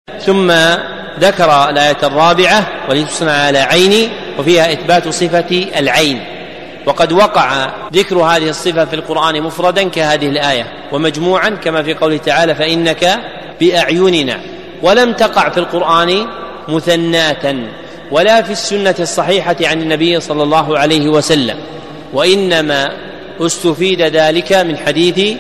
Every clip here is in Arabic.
ثم ذكر الآية الرابعة ولتصنع على عيني، وفيها إثبات صفة العين. وقد وقع ذكر هذه الصفة في القرآن مفردا كهذه الآية، ومجموعا كما في قوله تعالى فإنك بأعيننا، ولم تقع في القرآن مثناتا ولا في السنة الصحيحة عن النبي صلى الله عليه وسلم، وإنما استفيد ذلك من حديث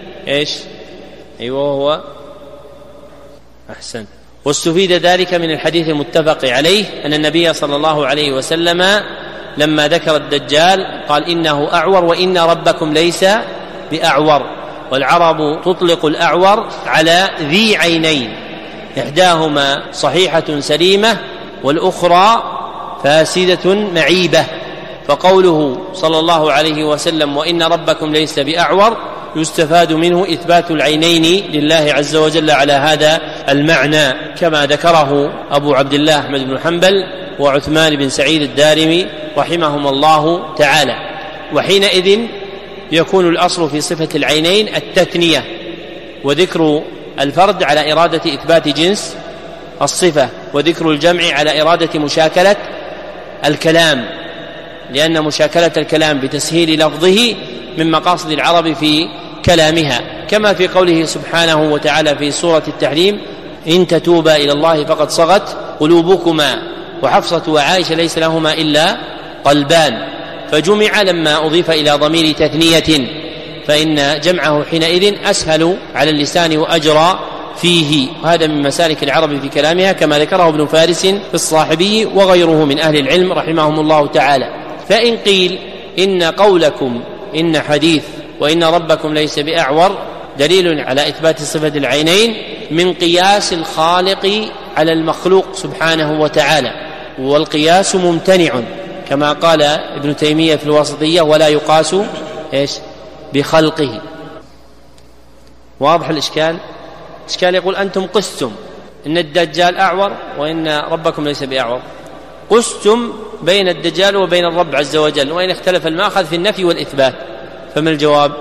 هو أحسن، واستفيد ذلك من الحديث المتفق عليه أن النبي صلى الله عليه وسلم لما ذكر الدجال قال إنه أعور وإن ربكم ليس بأعور. والعرب تطلق الأعور على ذي عينين، إحداهما صحيحة سليمة والأخرى فاسدة معيبة، فقوله صلى الله عليه وسلم وإن ربكم ليس بأعور يستفاد منه إثبات العينين لله عز وجل على هذا المعنى، كما ذكره أبو عبد الله أحمد بن حنبل وعثمان بن سعيد الدارمي رحمهم الله تعالى. وحينئذ يكون الأصل في صفة العينين التثنية، وذكر الفرد على إرادة إثبات جنس الصفة، وذكر الجمع على إرادة مشاكلة الكلام، لأن مشاكلة الكلام بتسهيل لفظه من مقاصد العرب في كلامها، كما في قوله سبحانه وتعالى في سورة التحريم إن تتوبا إلى الله فقد صغت قلوبكما، وحفصة وعائشة ليس لهما إلا قلبان، فجمع لما أضيف إلى ضمير تثنية، فإن جمعه حينئذ أسهل على اللسان وأجرى فيه، وهذا من مسالك العرب في كلامها كما ذكره ابن فارس في الصاحبي وغيره من أهل العلم رحمهم الله تعالى. فإن قيل إن قولكم إن حديث وإن ربكم ليس بأعور دليل على إثبات صفة العينين من قياس الخالق على المخلوق سبحانه وتعالى، والقياس ممتنع كما قال ابن تيمية في الوسطية ولا يقاس بخلقه. واضح الإشكال؟ إشكال يقول أنتم قستم إن الدجال أعور وإن ربكم ليس بأعور، قستم بين الدجال وبين الرب عز وجل، وإن اختلف المأخذ في النفي والإثبات، فما الجواب؟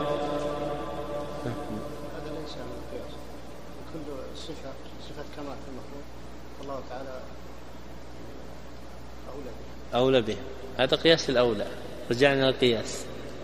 صفة كمال في المخلوق الله تعالى أولى به، هذا قياس الأولى، رجعنا للقياس.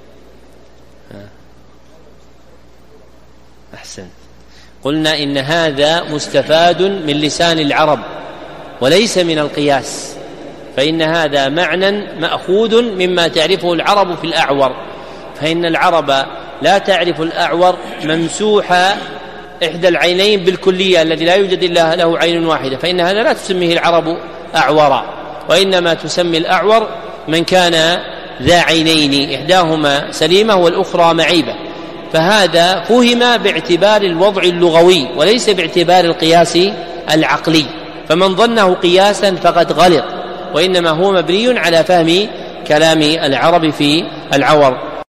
أحسن. قلنا إن هذا مستفاد من لسان العرب وليس من القياس، فإن هذا معنى مأخوذ مما تعرفه العرب في الأعور، فإن العرب لا تعرف الأعور ممسوح إحدى العينين بالكلية الذي لا يوجد إلا له عين واحدة، فإن هذا لا تسميه العرب أعورا، وإنما تسمي الأعور من كان ذا عينين إحداهما سليمة والأخرى معيبة، فهذا فهم باعتبار الوضع اللغوي وليس باعتبار القياس العقلي، فمن ظنه قياسا فقد غلط، وإنما هو مبني على فهم كلام العرب في العور.